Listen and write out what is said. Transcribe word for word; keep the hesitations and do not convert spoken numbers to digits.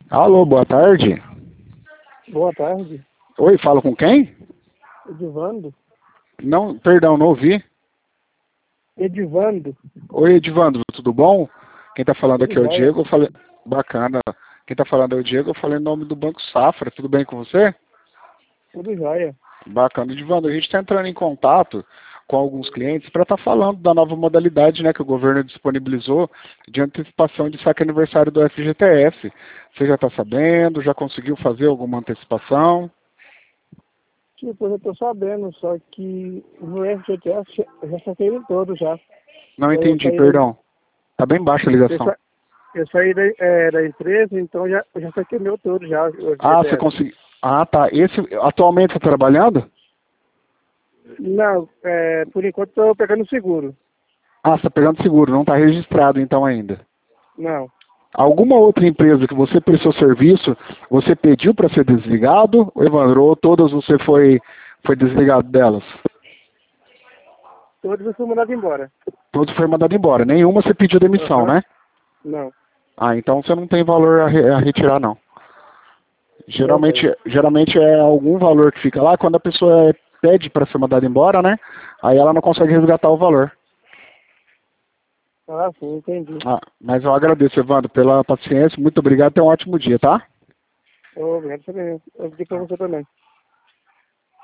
Alô, boa tarde. Boa tarde. Oi, falo com quem? Edivando. Não, perdão, não ouvi. Edivando. Oi, Edivandro, tudo bom? Quem tá falando Tudo aqui é o jóia. Diego, eu falei... Bacana. Quem tá falando é o Diego, eu falei em nome do Banco Safra, tudo bem com você? Tudo jóia. Bacana, Edivandro, a gente está entrando em contato com alguns clientes para estar falando da nova modalidade, né, que o governo disponibilizou de antecipação de saque aniversário do F G T S. Você já está sabendo? Já conseguiu fazer alguma antecipação? Tipo, eu tô sabendo, só que no F G T S eu já saquei ele todo já. Não Eu entendi, saí da, perdão. Tá bem baixa a eu ligação. sa, eu saí da, é, da empresa, então já, eu já saquei meu todo já, o Ah, você F G T S. conseguiu. Ah, tá. Esse atualmente você está trabalhando? Não, é, por enquanto tô pegando seguro. Ah, você está pegando seguro, não está registrado então ainda. Não. Alguma outra empresa que você prestou serviço, você pediu para ser desligado, ou Evandro, ou todas você foi, foi desligado delas? Todos eu fui mandado embora. Todos foi mandado embora. Nenhuma você pediu demissão, Aham. né? Não. Ah, então você não tem valor a, re- a retirar, não. Não Geralmente, tem. geralmente é algum valor que fica lá quando a pessoa pede para ser mandada embora, né? Aí ela não consegue resgatar o valor. Ah, sim, entendi. Ah, mas eu agradeço, Evandro, pela paciência. Muito obrigado. Tenha um ótimo dia, tá? Obrigado também. Eu pedi pra você também.